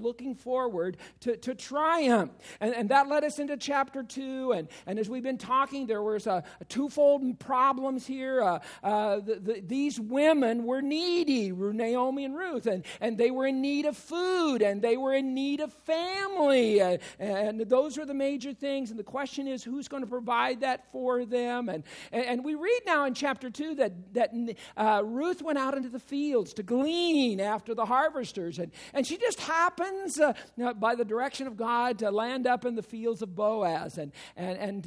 looking forward to triumph. And that led us into chapter 2. And as we've been talking, there was a twofold problems here. These women were needy, Naomi and Ruth, and they were in need of food, and they were in need of family. And those are the major things. And the question is, who's going to provide that for them? And we read now in chapter 2 that Ruth went out into the fields to glean after the harvesters. And she just happens, by the direction of God, to land up in the fields of Boaz. And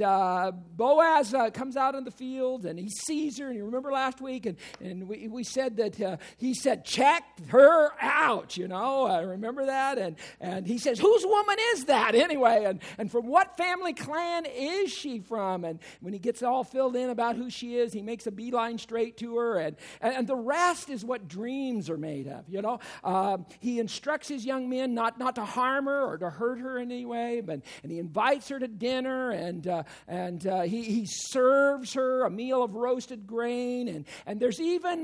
Boaz comes out in the field, and he sees her. And you remember last week, and we said that he said, check her out, remember that? And he says, whose woman is that anyway? And from what family clan is she from? And when he gets all filled in about who she is, he makes a beeline straight to her. And the rest is what dreams are made of, He instructs his young men not to harm her or to hurt her in any way, and he invites her to dinner, and he serves her a meal of roasted grain, and there's even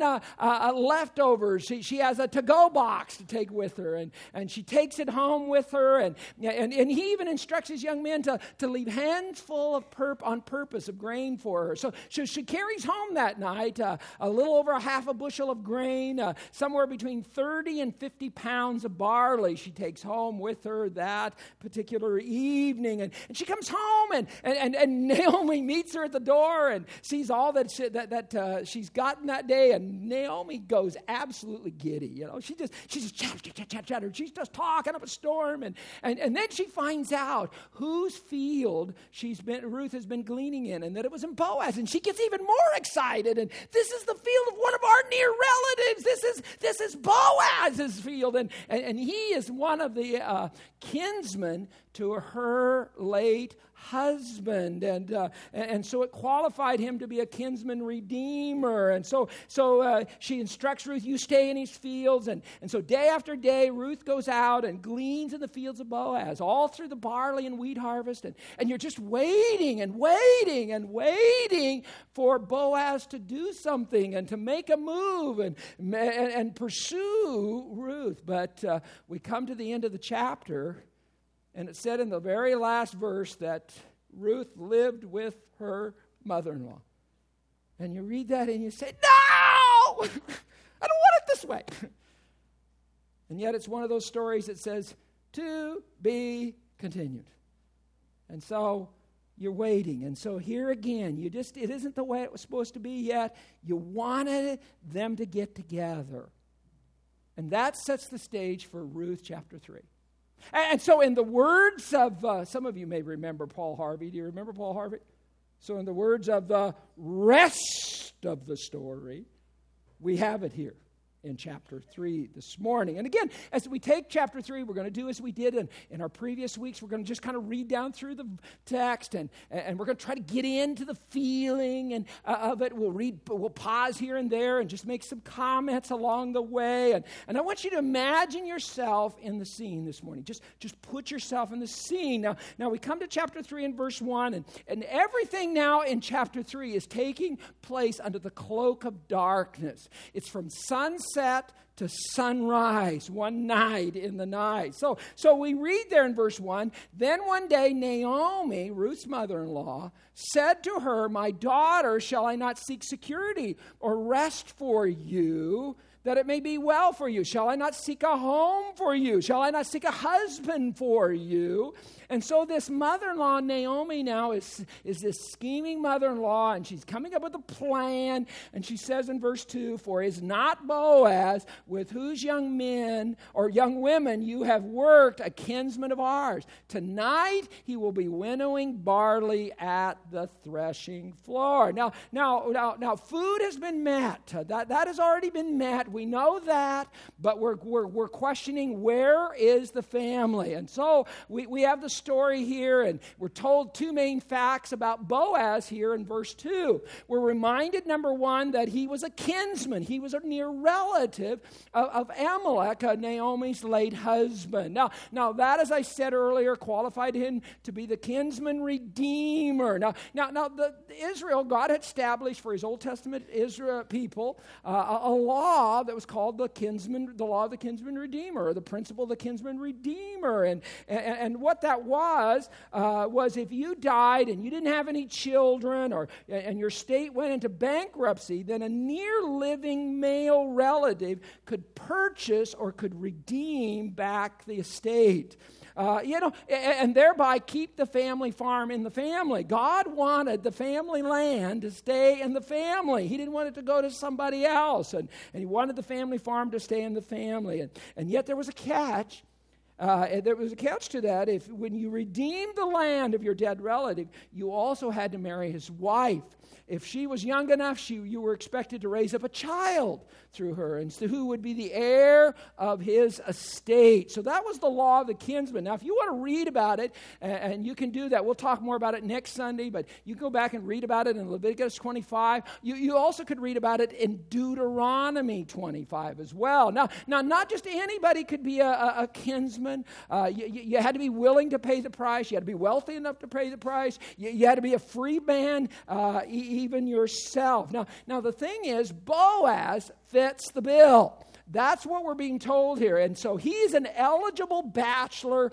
leftovers. She has a to-go box to take with her, and she takes it home with her, and he even instructs his young men to leave hands full on purpose of grain for her. So she carries home that night a little over a half a bushel of grain, somewhere between 30 and 50 pounds of barley she takes home with her that particular evening. And she comes home, and Naomi meets her at the door and sees all that she's gotten that day, and Naomi goes absolutely giddy. She's just chatter. She's just talking up a storm, and then she finds out whose field Ruth has been gleaning in, and that it was in Boaz, and she gets even more excited. And this is the field of one of our near relatives. This is Boaz's field, and he is one of the kinsmen to her late husband, and so it qualified him to be a kinsman redeemer. And so she instructs Ruth, you stay in his fields, and so day after day Ruth goes out and gleans in the fields of Boaz all through the barley and wheat harvest, and you're just waiting and waiting and waiting for Boaz to do something and to make a move and pursue Ruth. But we come to the end of the chapter, and it said in the very last verse that Ruth lived with her mother-in-law. And you read that and you say, no! I don't want it this way. And yet it's one of those stories that says, to be continued. And so you're waiting. And so here again, it isn't the way it was supposed to be yet. You wanted them to get together. And that sets the stage for Ruth chapter 3. And so in the words of, some of you may remember Paul Harvey. Do you remember Paul Harvey? So in the words of the rest of the story, we have it here in chapter 3 this morning. And again, as we take chapter 3, we're going to do as we did in our previous weeks. We're going to just kind of read down through the text, and we're going to try to get into the feeling of it. We'll pause here and there and just make some comments along the way. And I want you to imagine yourself in the scene this morning. Just put yourself in the scene. Now we come to chapter 3 and verse 1, and everything now in chapter 3 is taking place under the cloak of darkness. It's from sunset to sunrise, one night in the night. So we read there in verse 1, then one day Naomi, Ruth's mother-in-law, said to her, my daughter, shall I not seek security or rest for you, that it may be well for you? Shall I not seek a home for you? Shall I not seek a husband for you? And so this mother-in-law, Naomi, now is this scheming mother-in-law, and she's coming up with a plan. And she says in verse 2, for is not Boaz, with whose young men or young women you have worked, a kinsman of ours? Tonight he will be winnowing barley at the threshing floor. Now, food has been met. That has already been met. We know that, but we're questioning, where is the family? And so we have the story here, and we're told two main facts about Boaz here in verse 2. We're reminded, number one, that he was a kinsman. He was a near relative of Amalek, Naomi's late husband. Now that, as I said earlier, qualified him to be the kinsman redeemer. Now Israel, God had established for his Old Testament Israel people a law that was called the law of the kinsman redeemer, or the principle of the kinsman redeemer. And what that was if you died and you didn't have any children, and your state went into bankruptcy, then a near living male relative could purchase or could redeem back the estate. And thereby keep the family farm in the family. God wanted the family land to stay in the family. He didn't want it to go to somebody else. And he wanted the family farm to stay in the family. And yet there was a catch. There was a catch to that. When you redeemed the land of your dead relative, you also had to marry his wife. If she was young enough, you were expected to raise up a child through her, and so who would be the heir of his estate. So that was the law of the kinsman. Now, if you want to read about it, and you can do that, we'll talk more about it next Sunday, but you can go back and read about it in Leviticus 25. You also could read about it in Deuteronomy 25 as well. Now not just anybody could be a kinsman. You had to be willing to pay the price. You had to be wealthy enough to pay the price. You had to be a free man, even yourself. Now the thing is, Boaz fits the bill. That's what we're being told here. And so he's an eligible bachelor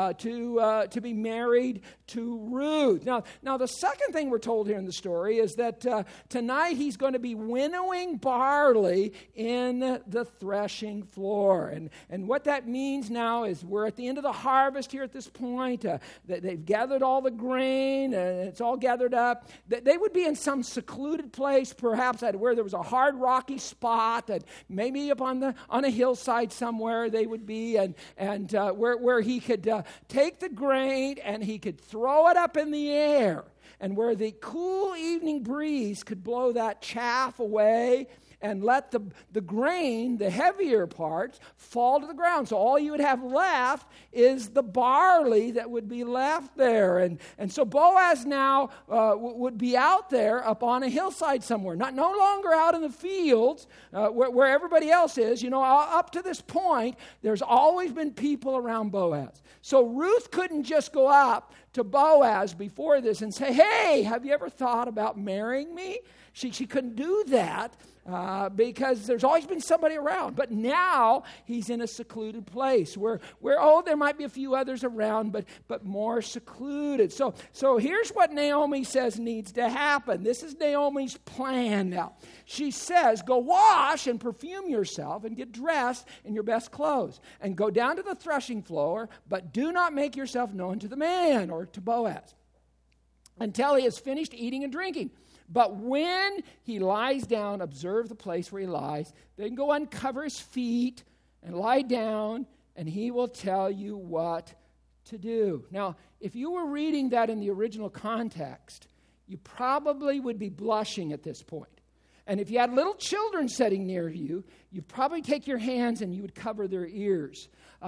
to be married to Ruth. Now, the second thing we're told here in the story is that tonight he's going to be winnowing barley in the threshing floor. And what that means now is we're at the end of the harvest here at this point. They've gathered all the grain, and it's all gathered up. They would be in some secluded place, perhaps where there was a hard, rocky spot, and maybe up on a hillside somewhere they would be, and where he could take the grain and he could throw it up in the air, and where the cool evening breeze could blow that chaff away and let the grain, the heavier parts, fall to the ground. So all you would have left is the barley that would be left there. And so Boaz now would be out there up on a hillside somewhere, no longer out in the fields where everybody else is. Up to this point, there's always been people around Boaz. So Ruth couldn't just go up to Boaz before this and say, "Hey, have you ever thought about marrying me?" She couldn't do that because there's always been somebody around. But now he's in a secluded place where there might be a few others around, but more secluded. So here's what Naomi says needs to happen. This is Naomi's plan now. She says, "Go wash and perfume yourself and get dressed in your best clothes and go down to the threshing floor, but do not make yourself known to the man," or to Boaz, "until he has finished eating and drinking. But when he lies down, observe the place where he lies. Then go uncover his feet and lie down, and he will tell you what to do." Now, if you were reading that in the original context, you probably would be blushing at this point. And if you had little children sitting near you, you'd probably take your hands and you would cover their ears.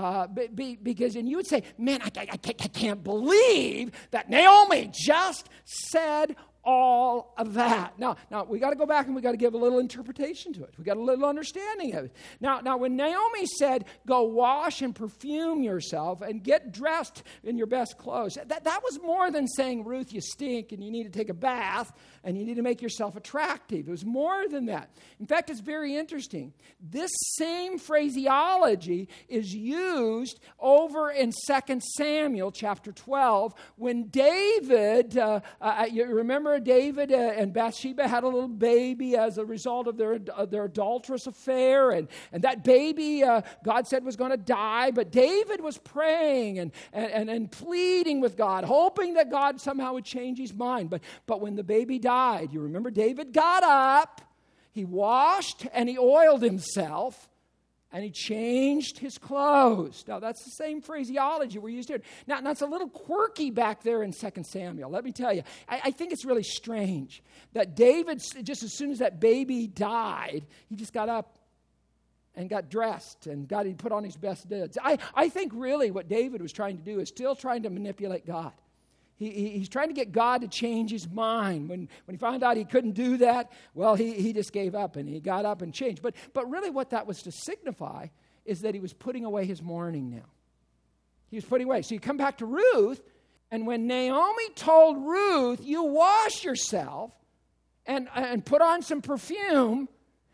Because you would say, "Man, I can't believe that Naomi just said all of that." Now we got to go back and we got to give a little interpretation to it. We got a little understanding of it. Now when Naomi said, "Go wash and perfume yourself and get dressed in your best clothes," that was more than saying, "Ruth, you stink and you need to take a bath and you need to make yourself attractive." It was more than that. In fact, it's very interesting. This same phraseology is used over in 2 Samuel chapter 12 when David, you remember David and Bathsheba had a little baby as a result of their adulterous affair, and that baby God said was going to die, but David was praying and pleading with God, hoping that God somehow would change his mind. But when the baby died, you remember David got up, he washed and he oiled himself, and he changed his clothes. Now, that's the same phraseology we're used here. Now, it's a little quirky back there in 2 Samuel. Let me tell you, I think it's really strange that David, just as soon as that baby died, he just got up and got dressed and he put on his best goods. I think really what David was trying to do is still trying to manipulate God. He's trying to get God to change his mind. When he found out he couldn't do that, well, he just gave up and he got up and changed. But really what that was to signify is that he was putting away his mourning now. He was putting away. So you come back to Ruth, and when Naomi told Ruth, "You wash yourself and put on some perfume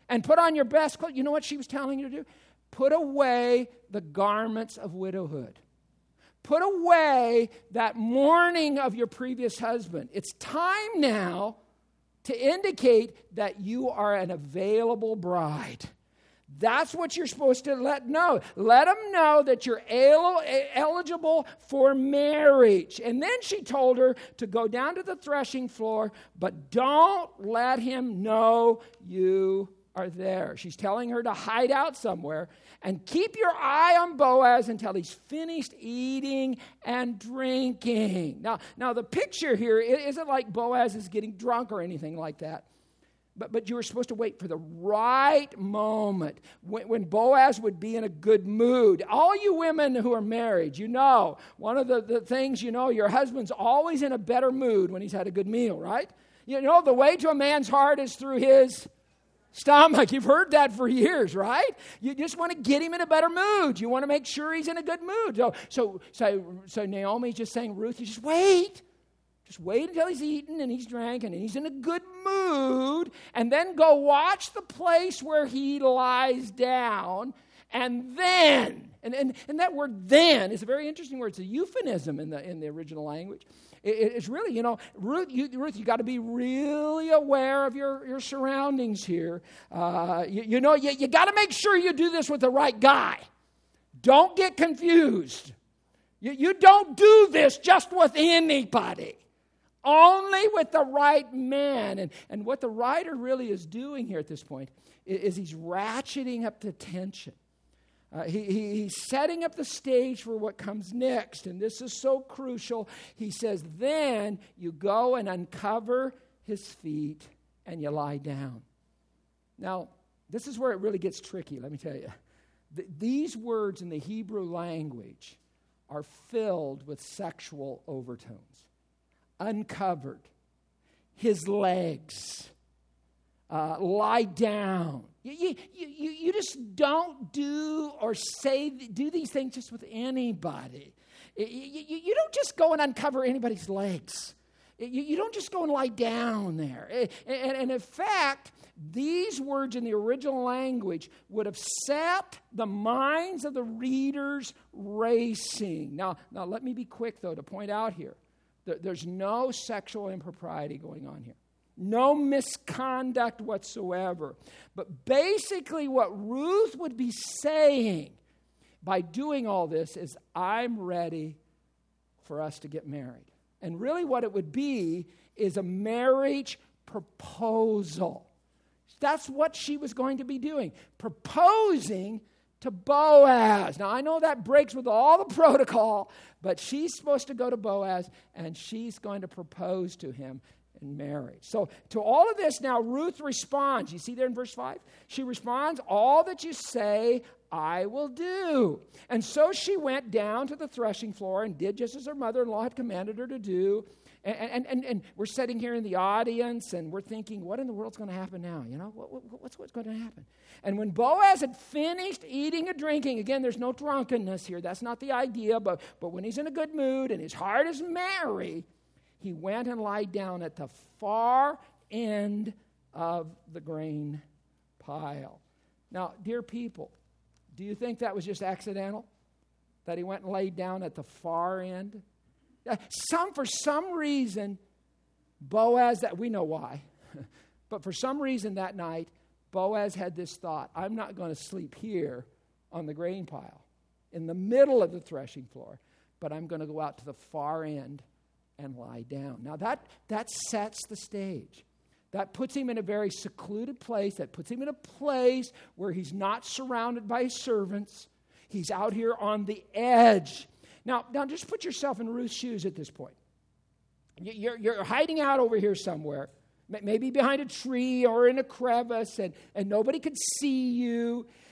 and put on your best clothes. You know what she was telling you to do? Put away the garments of widowhood. Put away that mourning of your previous husband. It's time now to indicate that you are an available bride. That's what you're supposed to let know. Let them know that you're eligible for marriage. And then she told her to go down to the threshing floor, but don't let him know you are there. She's telling her to hide out somewhere and keep your eye on Boaz until he's finished eating and drinking. Now the picture here isn't like Boaz is getting drunk or anything like that. But you were supposed to wait for the right moment when Boaz would be in a good mood. All you women who are married, you know, one of the things you know, your husband's always in a better mood when he's had a good meal, right? You know, the way to a man's heart is through his stomach. You've heard that for years, right? You just want to get him in a better mood. You want to make sure he's in a good mood. So Naomi's just saying, Ruth, you just wait. Just wait until he's eaten and he's drank and he's in a good mood, and then go watch the place where he lies down, and then, and that word then is a very interesting word. It's a euphemism in the original language. It's really, you know, Ruth, you got to be really aware of your surroundings here. You got to make sure you do this with the right guy. Don't get confused. You don't do this just with anybody. Only with the right man. And what the writer really is doing here at this point is he's ratcheting up the tension. He's setting up the stage for what comes next. And this is so crucial. He says, then you go and uncover his feet and you lie down. Now, this is where it really gets tricky, let me tell you. These words in the Hebrew language are filled with sexual overtones. Uncovered, his legs, lie down. You just don't do these things just with anybody. You don't just go and uncover anybody's legs. You don't just go and lie down there. And in fact, these words in the original language would have set the minds of the readers racing. Now let me be quick, though, to point out here. There's no sexual impropriety going on here. No misconduct whatsoever. But basically what Ruth would be saying by doing all this is, I'm ready for us to get married. And really what it would be is a marriage proposal. That's what she was going to be doing. Proposing to Boaz. Now, I know that breaks with all the protocol, but she's supposed to go to Boaz, and she's going to propose to him in marriage. So, to all of this, now Ruth responds. You see there in verse 5? She responds, all that you say, I will do. And so she went down to the threshing floor and did just as her mother-in-law had commanded her to do. And we're sitting here in the audience, and we're thinking, what in the world's going to happen now? You know, what's going to happen? And when Boaz had finished eating and drinking, again, there's no drunkenness here. That's not the idea. But when he's in a good mood and his heart is merry, he went and lied down at the far end of the grain pile. Now, dear people, do you think that was just accidental? That he went and laid down at the far end? For some reason, Boaz, that we know why, but for some reason that night, Boaz had this thought, I'm not going to sleep here on the grain pile in the middle of the threshing floor, but I'm going to go out to the far end and lie down. Now that sets the stage. That puts him in a very secluded place. That puts him in a place where he's not surrounded by his servants. He's out here on the edge. Now just put yourself in Ruth's shoes at this point. You're hiding out over here somewhere, maybe behind a tree or in a crevice, and nobody could see you.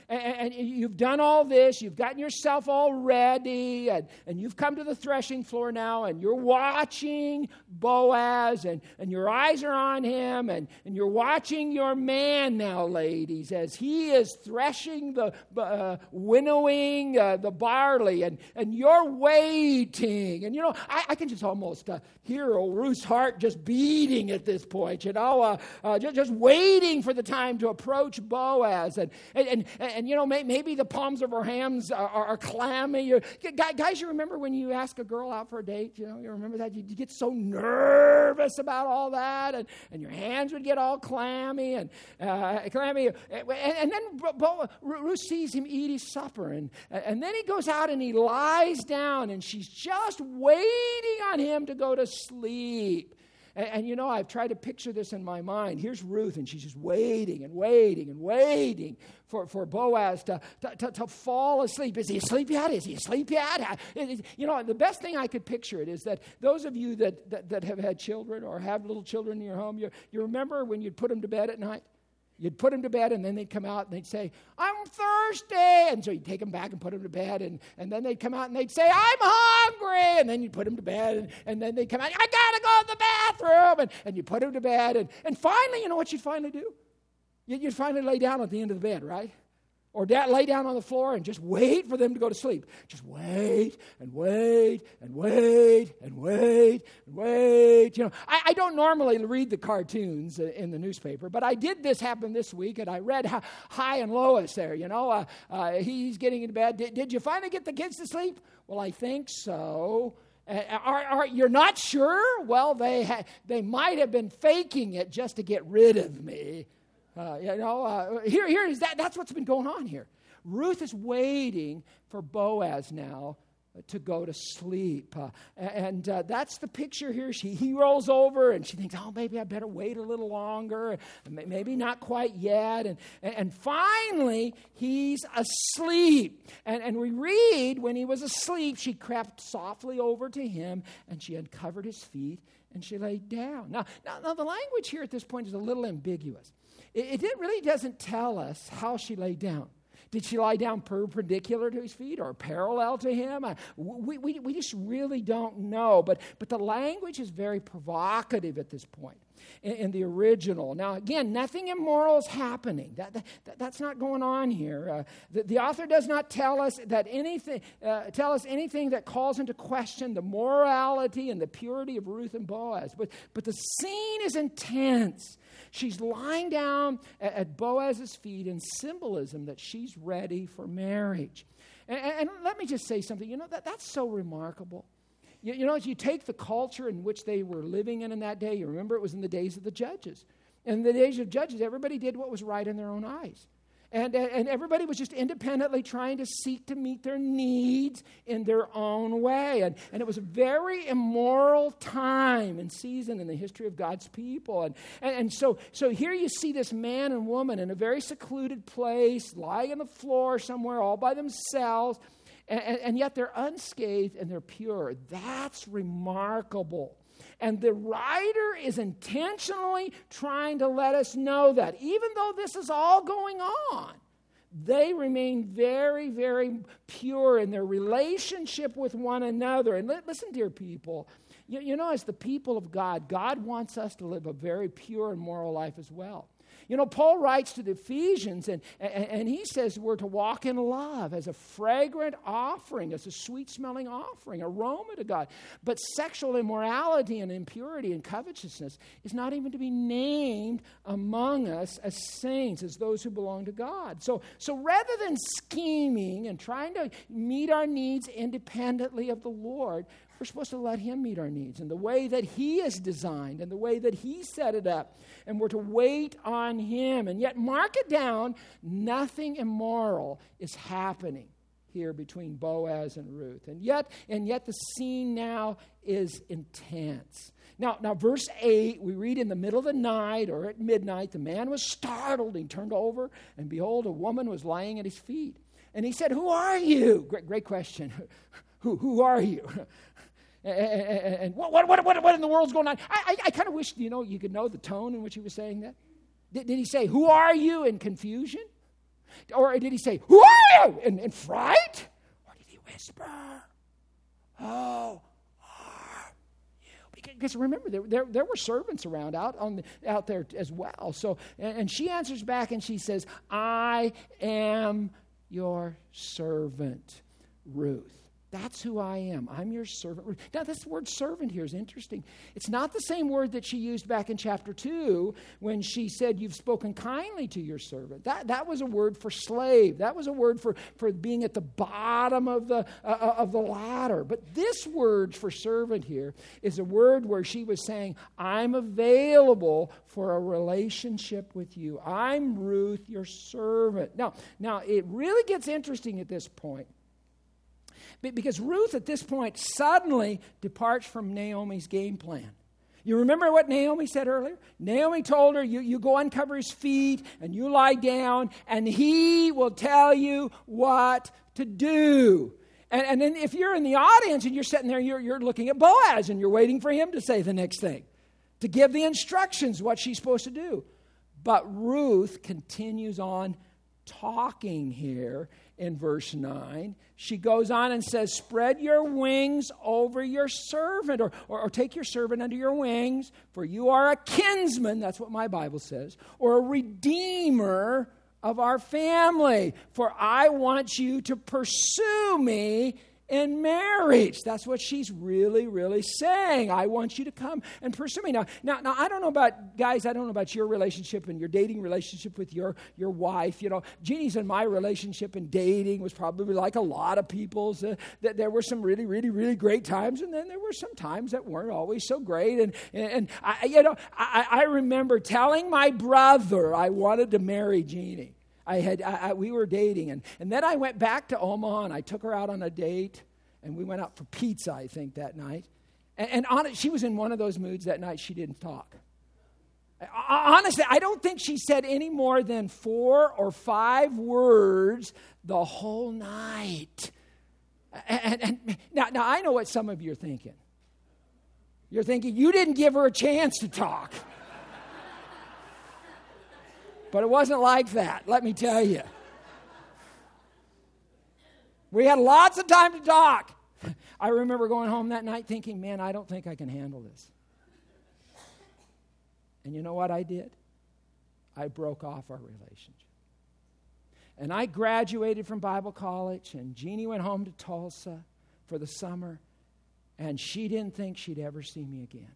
and you've done all this, you've gotten yourself all ready, and you've come to the threshing floor now, and you're watching Boaz, and your eyes are on him, and you're watching your man now, ladies, as he is threshing winnowing the barley, and you're waiting. And, I can just almost hear old Ruth's heart just beating at this point, just waiting for the time to approach Boaz. And maybe the palms of her hands are clammy. Guys, you remember when you ask a girl out for a date? You remember that? You get so nervous about all that, and your hands would get all clammy. And then Ruth sees him eat his supper, and then he goes out and he lies down, and she's just waiting on him to go to sleep. And I've tried to picture this in my mind. Here's Ruth, and she's just waiting and waiting and waiting for Boaz to fall asleep. Is he asleep yet? Is he asleep yet? The best thing I could picture it is that those of you that have had children or have little children in your home, you remember when you'd put them to bed at night? You'd put them to bed, and then they'd come out, and they'd say, I'm thirsty. And so you'd take them back and put them to bed, and then they'd come out, and they'd say, I'm hungry. And then you'd put them to bed, and then they'd come out, I got to go to the bathroom. And you'd put them to bed. And finally, you know what you'd finally do? You'd finally lay down at the end of the bed, right? Or lay down on the floor and just wait for them to go to sleep. Just wait and wait and wait and wait and wait. I don't normally read the cartoons in the newspaper, but I did happen this week, and I read High and Lois there. He's getting into bed. Did you finally get the kids to sleep? Well, I think so. You're not sure? Well, they might have been faking it just to get rid of me. That's what's been going on here. Ruth is waiting for Boaz now to go to sleep. And that's the picture here. He rolls over, and she thinks, oh, maybe I better wait a little longer. Maybe not quite yet. And finally, he's asleep. And we read, when he was asleep, she crept softly over to him, and she uncovered his feet, and she laid down. Now, the language here at this point is a little ambiguous. It really doesn't tell us how she lay down. Did she lie down perpendicular to his feet or parallel to him? We just really don't know. But the language is very provocative at this point in the original. Now, again, nothing immoral is happening. That's not going on here. The author does not tell us anything that calls into question the morality and the purity of Ruth and Boaz. But the scene is intense. She's lying down at Boaz's feet in symbolism that she's ready for marriage. And let me just say something. That's so remarkable. As you take the culture in which they were living in that day, you remember it was in the days of the judges. In the days of judges, everybody did what was right in their own eyes. And everybody was just independently trying to seek to meet their needs in their own way. And it was a very immoral time and season in the history of God's people. And so here you see this man and woman in a very secluded place, lying on the floor somewhere all by themselves, and yet they're unscathed and they're pure. That's remarkable. And the writer is intentionally trying to let us know that even though this is all going on, they remain very, very pure in their relationship with one another. And listen, dear people, as the people of God, God wants us to live a very pure and moral life as well. Paul writes to the Ephesians, and he says we're to walk in love as a fragrant offering, as a sweet-smelling offering, aroma to God. But sexual immorality and impurity and covetousness is not even to be named among us as saints, as those who belong to God. So rather than scheming and trying to meet our needs independently of the Lord, we're supposed to let him meet our needs in the way that he is designed and the way that he set it up. And we're to wait on him. And yet, mark it down, nothing immoral is happening here between Boaz and Ruth. And yet the scene now is intense. Now, verse 8, we read, in the middle of the night or at midnight, the man was startled. He turned over, and behold, a woman was lying at his feet. And he said, who are you? Great question. Who are you? And what in the world's going on? I kind of wish, you could know the tone in which he was saying that. Did he say, who are you, in confusion? Or did he say, who are you? In fright? Or did he whisper, oh, are you? Because remember, there were servants around out there as well. So, and she answers back and she says, I am your servant, Ruth. That's who I am. I'm your servant. Now, this word servant here is interesting. It's not the same word that she used back in chapter 2 when she said, you've spoken kindly to your servant. That was a word for slave. That was a word for being at the bottom of the ladder. But this word for servant here is a word where she was saying, I'm available for a relationship with you. I'm Ruth, your servant. Now it really gets interesting at this point. Because Ruth at this point suddenly departs from Naomi's game plan. You remember what Naomi said earlier? Naomi told her, you go uncover his feet and you lie down and he will tell you what to do. And then if you're in the audience and you're sitting there, you're looking at Boaz and you're waiting for him to say the next thing, to give the instructions, what she's supposed to do. But Ruth continues on talking here in verse 9. She goes on and says, spread your wings over your servant, or take your servant under your wings, for you are a kinsman, that's what my Bible says, or a redeemer of our family, for I want you to pursue me in marriage. That's what she's really, really saying. I want you to come and pursue me. Now, I don't know about, guys, I don't know about your relationship and your dating relationship with your wife. You know, Jeannie's and my relationship and dating was probably like a lot of people's. That there were some really, really, really great times, and then there were some times that weren't always so great. And I remember telling my brother I wanted to marry Jeannie. We were dating, and then I went back to Omaha, and I took her out on a date, and we went out for pizza, I think, that night. And she was in one of those moods that night. She didn't talk. Honestly, I don't think she said any more than 4 or 5 words the whole night. And now I know what some of you are thinking. You're thinking, you didn't give her a chance to talk. But it wasn't like that, let me tell you. We had lots of time to talk. I remember going home that night thinking, man, I don't think I can handle this. And you know what I did? I broke off our relationship. And I graduated from Bible college, and Jeannie went home to Tulsa for the summer, and she didn't think she'd ever see me again.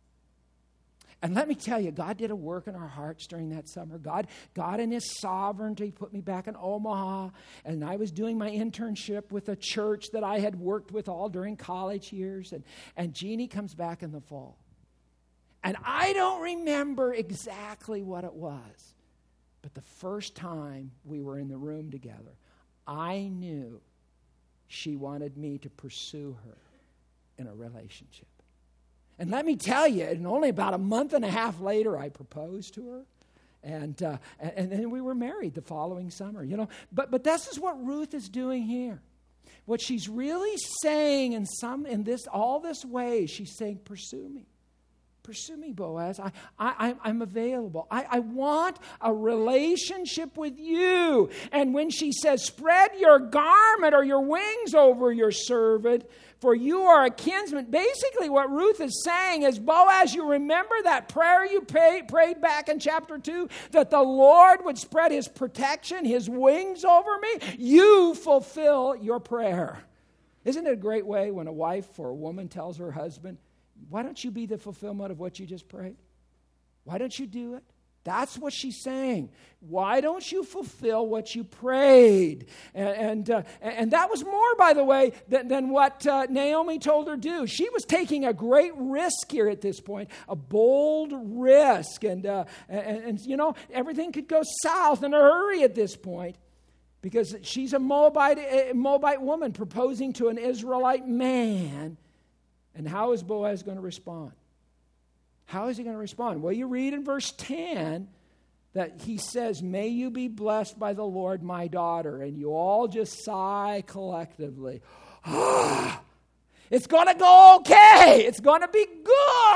And let me tell you, God did a work in our hearts during that summer. God in His sovereignty put me back in Omaha, and I was doing my internship with a church that I had worked with all during college years, and Jeannie comes back in the fall. And I don't remember exactly what it was, but the first time we were in the room together, I knew she wanted me to pursue her in a relationship. And let me tell you, and only about a month and a half later, I proposed to her, and then we were married the following summer. You know, but this is what Ruth is doing here. What she's really saying in all this way, she's saying, pursue me. Pursue me, Boaz. I'm available. I want a relationship with you. And when she says, spread your garment or your wings over your servant, for you are a kinsman. Basically, what Ruth is saying is, Boaz, you remember that prayer you prayed back in chapter 2, that the Lord would spread His protection, His wings over me? You fulfill your prayer. Isn't it a great way when a wife or a woman tells her husband, why don't you be the fulfillment of what you just prayed? Why don't you do it? That's what she's saying. Why don't you fulfill what you prayed? And that was more, by the way, than what Naomi told her to do. She was taking a great risk here at this point, a bold risk. And you know, everything could go south in a hurry at this point, because she's a Moabite woman proposing to an Israelite man. And how is Boaz going to respond? How is he going to respond? Well, you read in verse 10 that he says, may you be blessed by the Lord, my daughter. And you all just sigh collectively. It's going to go okay. It's going to be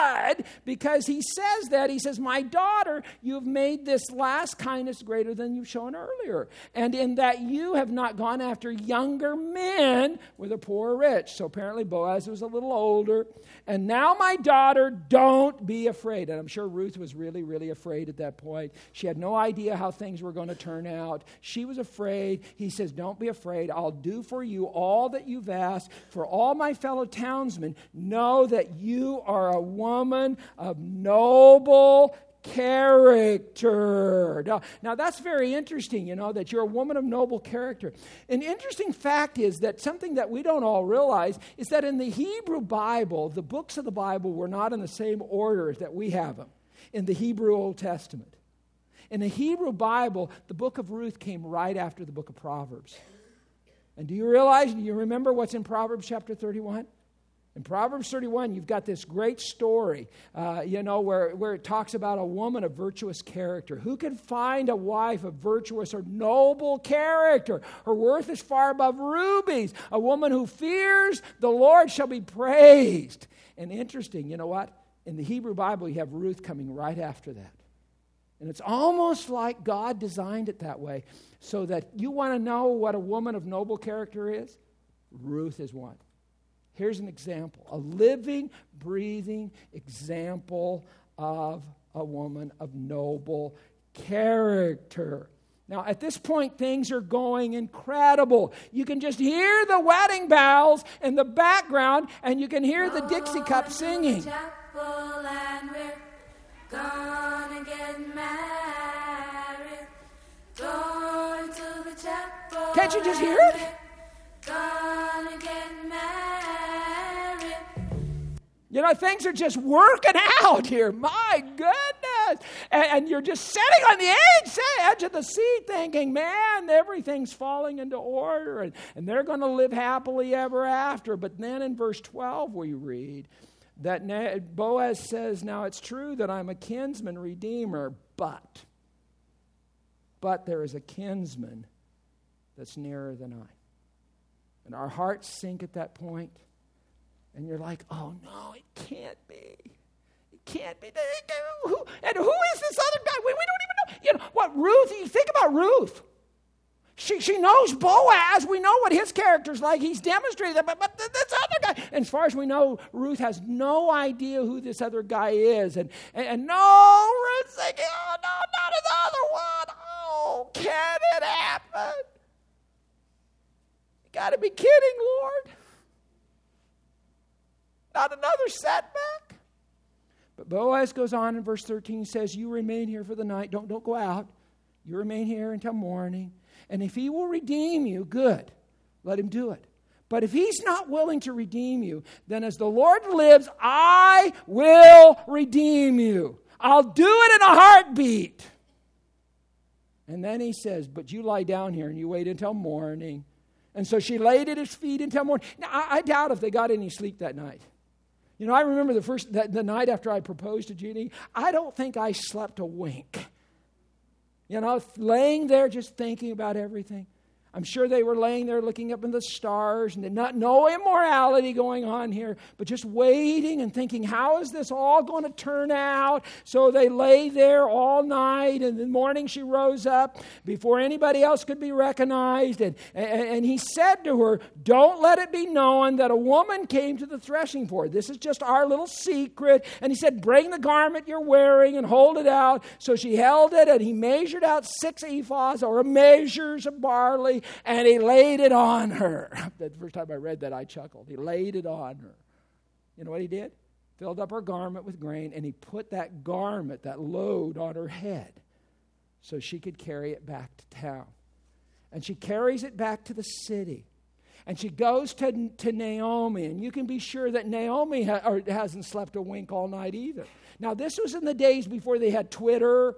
good because he says that. He says, my daughter, you have made this last kindness greater than you've shown earlier. And in that you have not gone after younger men, whether poor or rich. So apparently Boaz was a little older. And now, my daughter, don't be afraid. And I'm sure Ruth was really, really afraid at that point. She had no idea how things were going to turn out. She was afraid. He says, don't be afraid. I'll do for you all that you've asked. For all my fellow townsmen, know that you are a woman of noble character. Now that's very interesting, that you're a woman of noble character. An interesting fact is that something that we don't all realize is that in the Hebrew Bible, the books of the Bible were not in the same order that we have them in the Hebrew Old Testament. In the Hebrew Bible, the book of Ruth came right after the book of Proverbs. And do you remember what's in Proverbs chapter 31? In Proverbs 31, you've got this great story, where it talks about a woman of virtuous character. Who can find a wife of virtuous or noble character? Her worth is far above rubies. A woman who fears the Lord shall be praised. And interesting, you know what? In the Hebrew Bible, you have Ruth coming right after that. And it's almost like God designed it that way, so that you want to know what a woman of noble character is? Ruth is one. Here's an example, a living, breathing example of a woman of noble character. Now, at this point, things are going incredible. You can just hear the wedding bells in the background, and you can hear the Dixie Cup singing. And we're gonna get married. Going to the chapel. Can't you just hear it? Gonna get married. Things are just working out here. My goodness. And you're just sitting on the edge of the seat thinking, man, everything's falling into order. And they're going to live happily ever after. But then in verse 12 we read that Boaz says, now it's true that I'm a kinsman redeemer, but there is a kinsman that's nearer than I. And our hearts sink at that point. And you're like, oh, no, it can't be. It can't be. Who is this other guy? We don't even know. What, Ruth? You think about Ruth. She knows Boaz. We know what his character's like. He's demonstrated that. But this other guy. And as far as we know, Ruth has no idea who this other guy is. And no, Ruth's thinking, oh, no, not another one. Oh, can it happen? You got to be kidding, Lord. Not another setback. But Boaz goes on in verse 13, says, you remain here for the night. Don't go out. You remain here until morning. And if he will redeem you, good. Let him do it. But if he's not willing to redeem you, then as the Lord lives, I will redeem you. I'll do it in a heartbeat. And then he says, but you lie down here and you wait until morning. And so she laid at his feet until morning. Now, I doubt if they got any sleep that night. I remember the night after I proposed to Jeannie, I don't think I slept a wink. Laying there just thinking about everything. I'm sure they were laying there looking up in the stars and no immorality going on here, but just waiting and thinking, how is this all going to turn out? So they lay there all night, and in the morning she rose up before anybody else could be recognized. And he said to her, don't let it be known that a woman came to the threshing floor. This is just our little secret. And he said, bring the garment you're wearing and hold it out. So she held it, and he measured out 6 ephahs, or measures of barley, and he laid it on her. The first time I read that, I chuckled. He laid it on her. You know what he did? Filled up her garment with grain, and he put that garment, that load, on her head so she could carry it back to town. And she carries it back to the city. And she goes to Naomi, and you can be sure that Naomi hasn't slept a wink all night either. Now, this was in the days before they had Twitter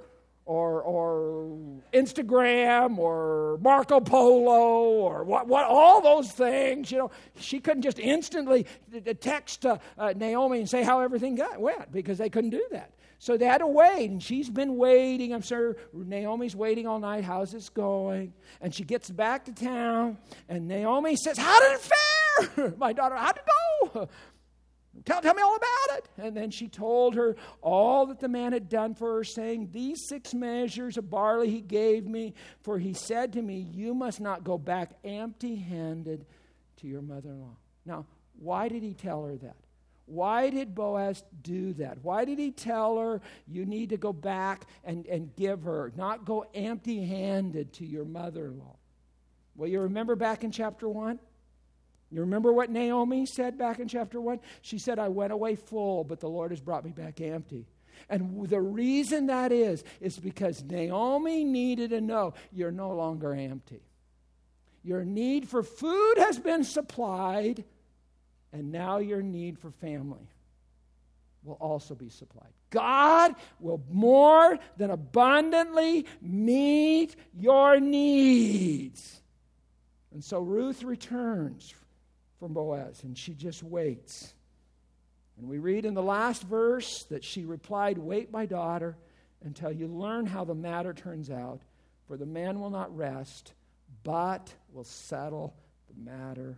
or Instagram or Marco Polo or what all those things. She couldn't just instantly text Naomi and say how everything went, because they couldn't do that. So they had to wait, and she's been waiting. I'm sure Naomi's waiting all night. How's this going? And she gets back to town, and Naomi says, how did it fare? My daughter, how'd it go? Tell me all about it. And then she told her all that the man had done for her, saying, these 6 measures of barley he gave me, for he said to me, you must not go back empty-handed to your mother-in-law. Now, why did he tell her that? Why did Boaz do that? Why did he tell her you need to go back and give her, not go empty-handed to your mother-in-law? Well, you remember back in chapter 1? You remember what Naomi said back in chapter 1? She said, I went away full, but the Lord has brought me back empty. And the reason that is because Naomi needed to know you're no longer empty. Your need for food has been supplied, and now your need for family will also be supplied. God will more than abundantly meet your needs. And so Ruth returns from Boaz, and she just waits. And we read in the last verse that she replied, wait, my daughter, until you learn how the matter turns out, for the man will not rest, but will settle the matter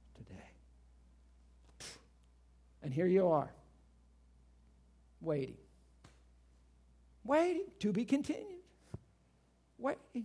today. And here you are, waiting. Waiting, to be continued. Waiting.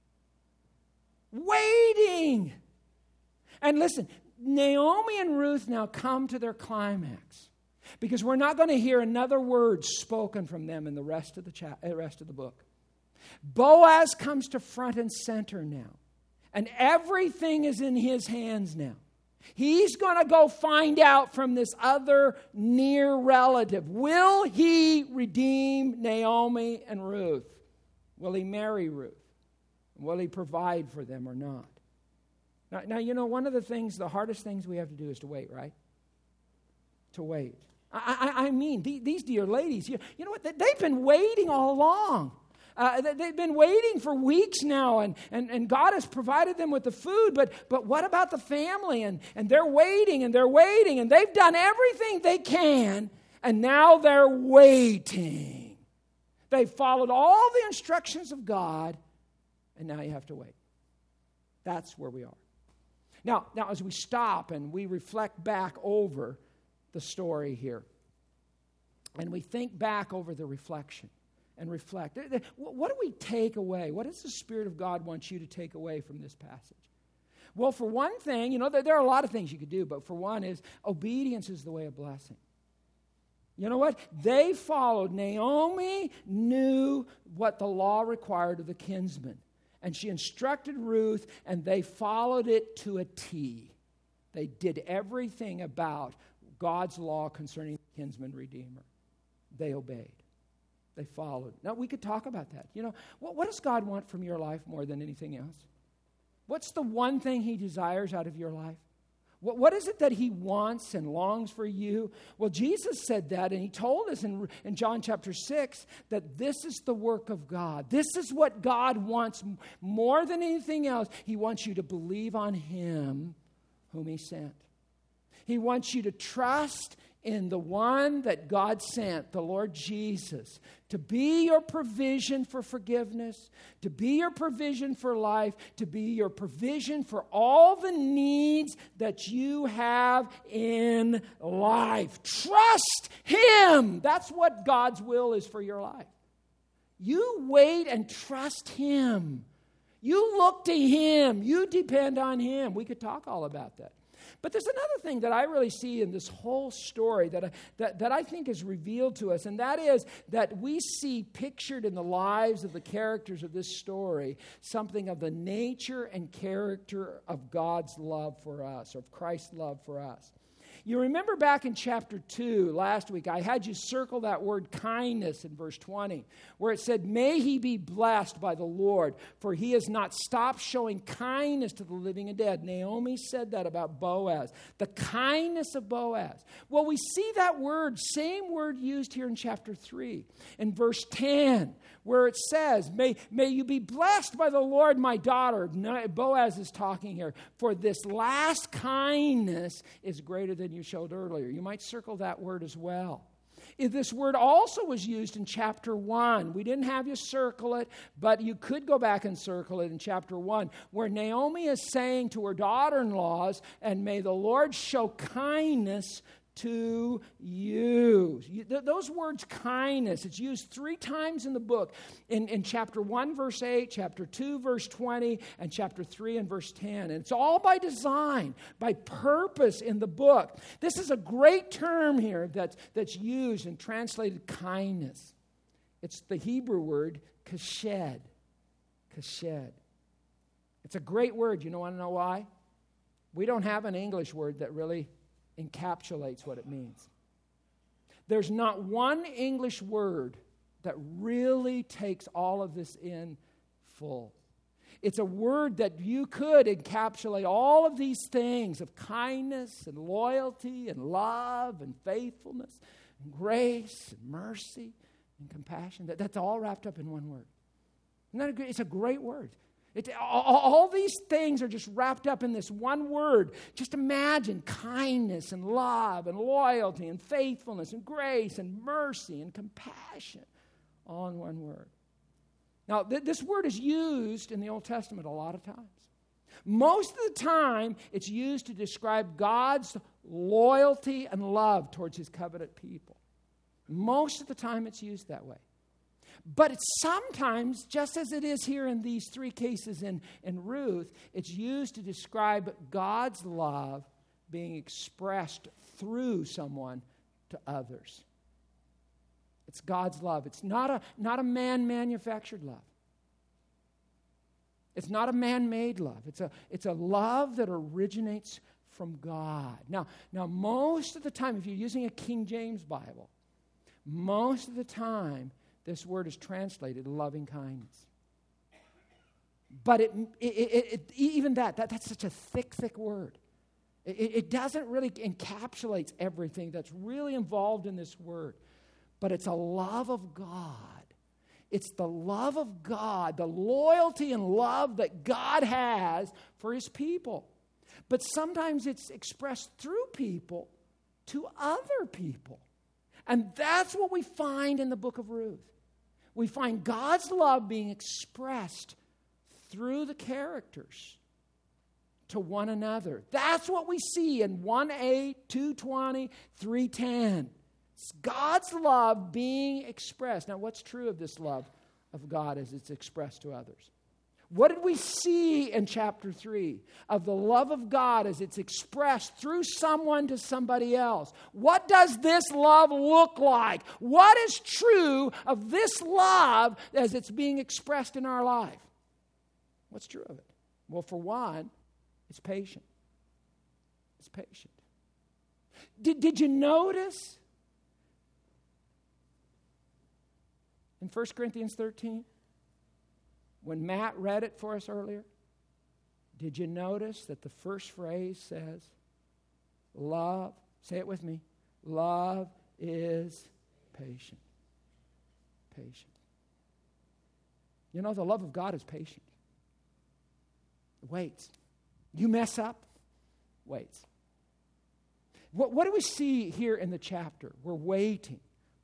Waiting. And listen, Naomi and Ruth now come to their climax, because we're not going to hear another word spoken from them in the rest of the book. Boaz comes to front and center now, and everything is in his hands now. He's going to go find out from this other near relative, will he redeem Naomi and Ruth? Will he marry Ruth? Will he provide for them or not? Now, you know, one of the hardest things we have to do is to wait, right? To wait. I mean, these dear ladies, you know what? They've been waiting all along. They've been waiting for weeks now, and God has provided them with the food, but what about the family? And they're waiting, and they've done everything they can, and now they're waiting. They've followed all the instructions of God, and now you have to wait. That's where we are. Now, as we stop and we reflect back over the story here, and we think back over the reflection and reflect, what do we take away? What does the Spirit of God want you to take away from this passage? Well, for one thing, you know, there are a lot of things you could do, but for one is obedience is the way of blessing. You know what? They followed. Naomi knew what the law required of the kinsman. And she instructed Ruth, and they followed it to a T. They did everything about God's law concerning the kinsman redeemer. They obeyed. They followed. Now, we could talk about that. You know, what does God want from your life more than anything else? What's the one thing He desires out of your life? What is it that He wants and longs for you? Well, Jesus said that, and He told us in John chapter 6 that this is the work of God. This is what God wants more than anything else. He wants you to believe on Him whom He sent. He wants you to trust in the one that God sent, the Lord Jesus, to be your provision for forgiveness, to be your provision for life, to be your provision for all the needs that you have in life. Trust Him. That's what God's will is for your life. You wait and trust Him. You look to Him. You depend on Him. We could talk all about that. But there's another thing that I really see in this whole story that I think is revealed to us, and that is that we see pictured in the lives of the characters of this story something of the nature and character of God's love for us, of Christ's love for us. You remember back in chapter 2 last week, I had you circle that word kindness in verse 20, where it said, may he be blessed by the Lord, for he has not stopped showing kindness to the living and dead. Naomi said that about Boaz, the kindness of Boaz. Well, we see that word, same word used here in chapter 3, in verse 10, where it says, may you be blessed by the Lord, my daughter. Boaz is talking here, for this last kindness is greater than you showed earlier. You might circle that word as well. This word also was used in chapter 1. We didn't have you circle it, but you could go back and circle it in chapter 1, where Naomi is saying to her daughter-in-laws, and may the Lord show kindness to you. Those words, kindness, it's used 3 times in the book. In chapter 1, verse 8, chapter 2, verse 20, and chapter 3 and verse 10. And it's all by design, by purpose in the book. This is a great term here that's used and translated kindness. It's the Hebrew word kashed. Kashed. It's a great word. You want to know why? We don't have an English word that really encapsulates what it means. There's not one English word that really takes all of this in full. It's a word that you could encapsulate all of these things of kindness and loyalty and love and faithfulness and grace and mercy and compassion. That's all wrapped up in one word. Isn't that a great? It's a great word. All these things are just wrapped up in this one word. Just imagine kindness and love and loyalty and faithfulness and grace and mercy and compassion all in one word. Now, this word is used in the Old Testament a lot of times. Most of the time, it's used to describe God's loyalty and love towards His covenant people. Most of the time, it's used that way. But it's sometimes, just as it is here in these 3 cases in Ruth, it's used to describe God's love being expressed through someone to others. It's God's love. It's not a man-manufactured love. It's not a man-made love. It's a love that originates from God. Now, most of the time, if you're using a King James Bible, most of the time, this word is translated loving kindness. But even that's such a thick word. It doesn't really encapsulate everything that's really involved in this word. But it's a love of God. It's the love of God, the loyalty and love that God has for His people. But sometimes it's expressed through people to other people. And that's what we find in the book of Ruth. We find God's love being expressed through the characters to one another. That's what we see in 1:8, 2:20, 3:10. It's God's love being expressed. Now, what's true of this love of God as it's expressed to others? What did we see in chapter 3 of the love of God as it's expressed through someone to somebody else? What does this love look like? What is true of this love as it's being expressed in our life? What's true of it? Well, for one, it's patient. It's patient. Did you notice in 1 Corinthians 13? When Matt read it for us earlier, did you notice that the first phrase says, love, say it with me, love is patient. Patient. You know, the love of God is patient. It waits. You mess up, waits. What do we see here in the chapter? We're waiting.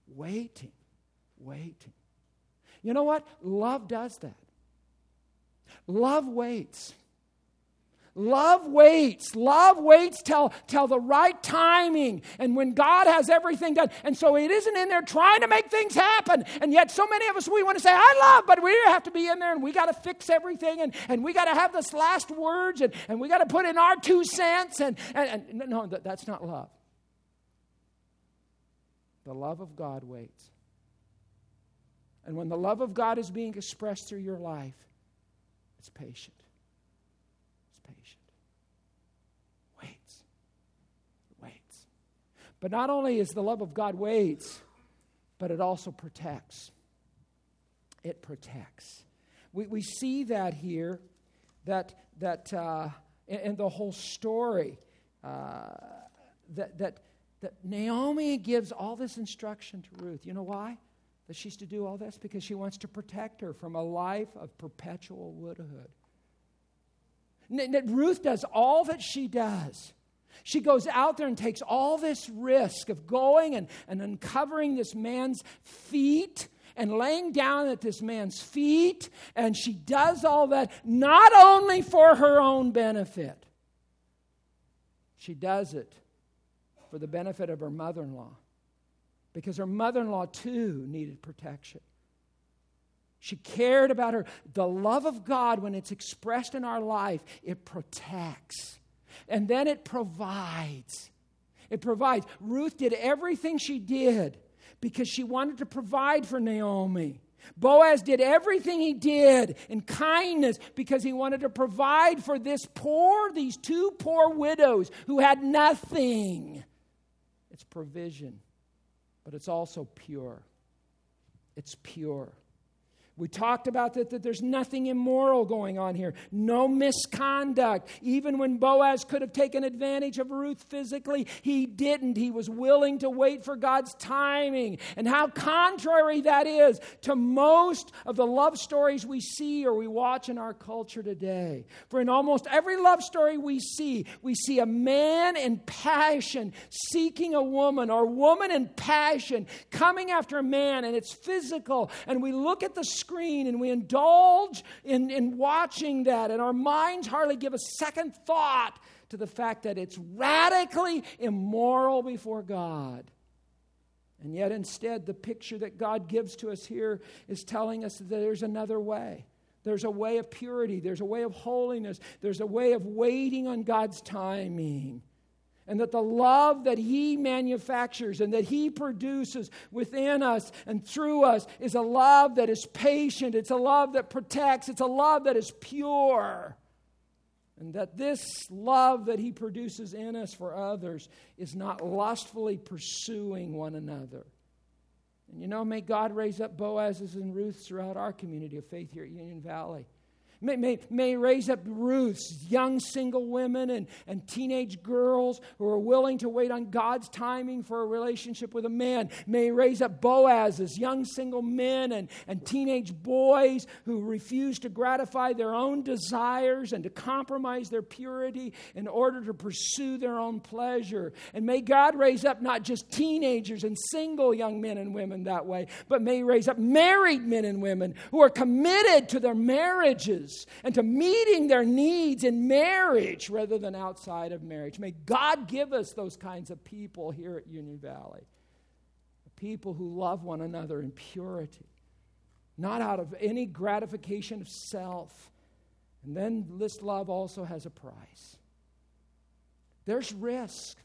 You know what? Love does that. Love waits. Love waits. Love waits till the right timing and when God has everything done. And so it isn't in there trying to make things happen. And yet so many of us, we want to say, I love, but we have to be in there and we got to fix everything and we got to have this last words and we got to put in our 2 cents. And no, that's not love. The love of God waits. And when the love of God is being expressed through your life, it's patient. It's patient. Waits. But not only is the love of God waits, but it also protects. It protects. We see that here, that in the whole story, that Naomi gives all this instruction to Ruth. You know why? That she's to do all this? Because she wants to protect her from a life of perpetual widowhood. Ruth does all that she does. She goes out there and takes all this risk of going and uncovering this man's feet and laying down at this man's feet. And she does all that not only for her own benefit. She does it for the benefit of her mother-in-law, because her mother-in-law too needed protection. She cared about her. The love of God, when it's expressed in our life, it protects. And then it provides. It provides. Ruth did everything she did because she wanted to provide for Naomi. Boaz did everything he did in kindness because he wanted to provide for these two poor widows who had nothing. It's provision, but it's also pure. It's pure. We talked about that there's nothing immoral going on here. No misconduct. Even when Boaz could have taken advantage of Ruth physically, he didn't. He was willing to wait for God's timing. And how contrary that is to most of the love stories we see or we watch in our culture today. For in almost every love story we see a man in passion seeking a woman, or woman in passion coming after a man, and it's physical. And we look at the screen and we indulge in watching that, and our minds hardly give a second thought to the fact that it's radically immoral before God. And yet instead, the picture that God gives to us here is telling us that there's another way. There's a way of purity. There's a way of holiness. There's a way of waiting on God's timing. And that the love that He manufactures and that He produces within us and through us is a love that is patient. It's a love that protects. It's a love that is pure. And that this love that He produces in us for others is not lustfully pursuing one another. And may God raise up Boazes and Ruths throughout our community of faith here at Union Valley. May raise up Ruths, young single women and teenage girls who are willing to wait on God's timing for a relationship with a man. May raise up Boazes, young single men and teenage boys who refuse to gratify their own desires and to compromise their purity in order to pursue their own pleasure. And may God raise up not just teenagers and single young men and women that way, but may raise up married men and women who are committed to their marriages and to meeting their needs in marriage rather than outside of marriage. May God give us those kinds of people here at Union Valley. People who love one another in purity, not out of any gratification of self. And then this love also has a price. There's risk.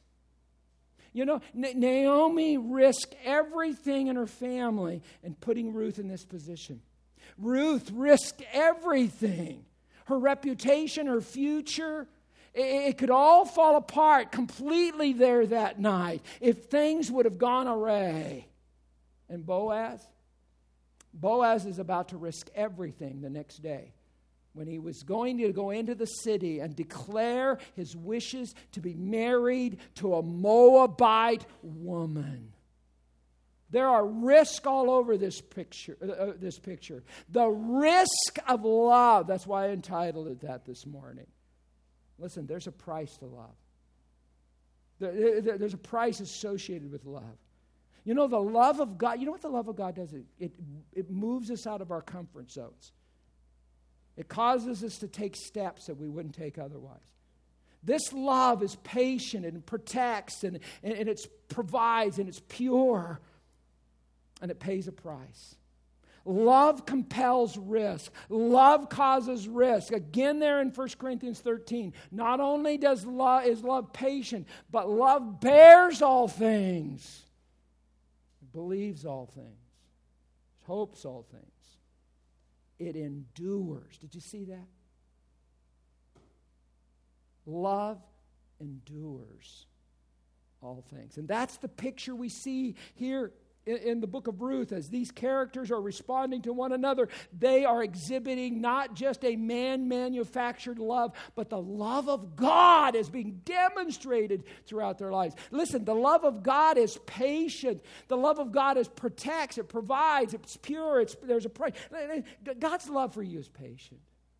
Naomi risked everything in her family in putting Ruth in this position. Ruth risked everything. Her reputation, her future, it could all fall apart completely there that night if things would have gone awry. And Boaz is about to risk everything the next day when he was going to go into the city and declare his wishes to be married to a Moabite woman. There are risks all over this picture. The risk of love. That's why I entitled it that this morning. Listen, there's a price to love. There's a price associated with love. The love of God, what the love of God does? It moves us out of our comfort zones. It causes us to take steps that we wouldn't take otherwise. This love is patient and protects and it provides and it's pure. And it pays a price. Love compels risk. Love causes risk. Again there in 1 Corinthians 13. Not only is love patient, but love bears all things. It believes all things. It hopes all things. It endures. Did you see that? Love endures all things. And that's the picture we see here in the book of Ruth. As these characters are responding to one another, they are exhibiting not just a man-manufactured love, but the love of God is being demonstrated throughout their lives. Listen, the love of God is patient. The love of God protects, it provides, it's pure, there's a price. God's love for you is patient.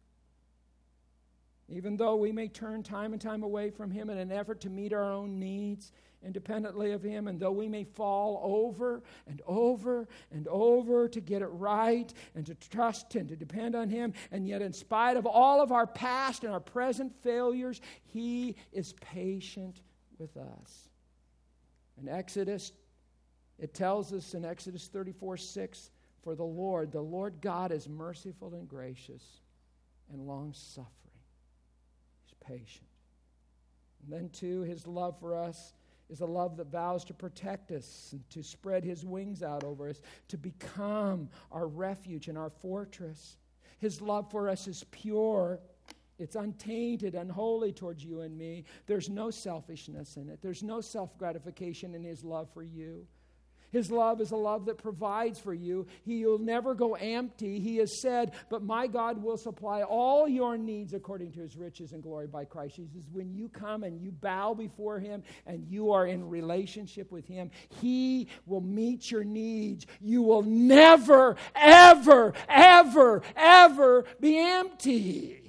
Even though we may turn time and time away from Him in an effort to meet our own needs independently of Him, and though we may fall over and over and over to get it right and to trust and to depend on Him, and yet in spite of all of our past and our present failures, He is patient with us. In Exodus, it tells us in Exodus 34:6, for the Lord God is merciful and gracious and long-suffering. He's patient. And then, too, His love for us is a love that vows to protect us and to spread His wings out over us, to become our refuge and our fortress. His love for us is pure. It's untainted, unholy towards you and me. There's no selfishness in it. There's no self-gratification in His love for you. His love is a love that provides for you. He will never go empty. He has said, but my God will supply all your needs according to His riches and glory by Christ Jesus. When you come and you bow before Him and you are in relationship with Him, He will meet your needs. You will never, ever, ever, ever be empty.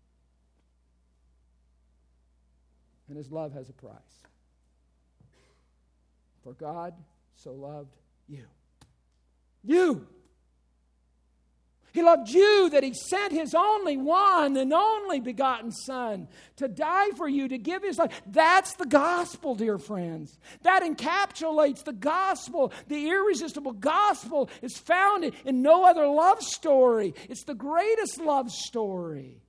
And His love has a price. For God so loved you. You. He loved you that He sent His only one and only begotten Son to die for you, to give His life. That's the gospel, dear friends. That encapsulates the gospel. The irresistible gospel is found in no other love story. It's the greatest love story.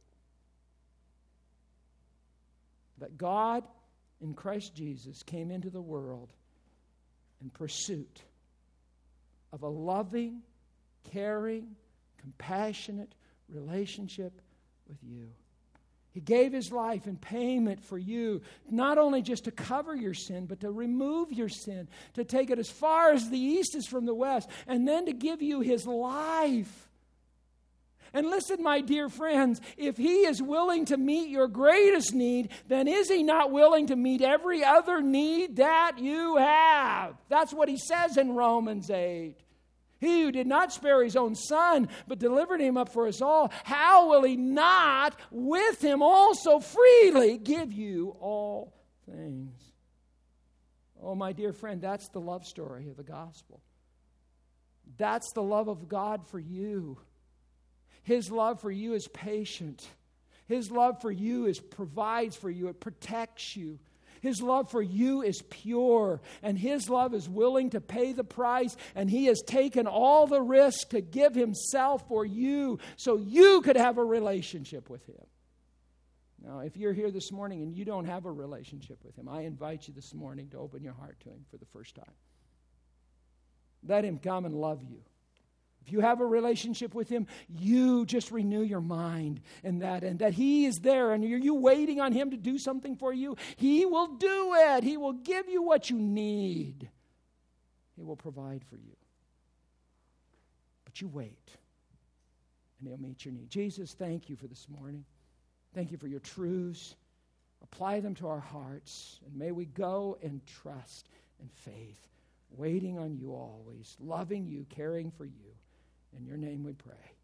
That God in Christ Jesus came into the world in pursuit of a loving, caring, compassionate relationship with you. He gave His life in payment for you, not only just to cover your sin, but to remove your sin, to take it as far as the east is from the west, and then to give you His life. And listen, my dear friends, if He is willing to meet your greatest need, then is He not willing to meet every other need that you have? That's what He says in Romans 8. He who did not spare His own Son, but delivered Him up for us all, how will He not with Him also freely give you all things? Oh, my dear friend, that's the love story of the gospel. That's the love of God for you. His love for you is patient. His love for you provides for you. It protects you. His love for you is pure. And His love is willing to pay the price. And He has taken all the risk to give Himself for you so you could have a relationship with Him. Now, if you're here this morning and you don't have a relationship with Him, I invite you this morning to open your heart to Him for the first time. Let Him come and love you. If you have a relationship with Him, you just renew your mind in that, and that He is there, and you waiting on Him to do something for you. He will do it. He will give you what you need. He will provide for you. But you wait, and He'll meet your need. Jesus, thank you for this morning. Thank you for your truths. Apply them to our hearts, and may we go in trust and faith, waiting on you always, loving you, caring for you. In your name we pray.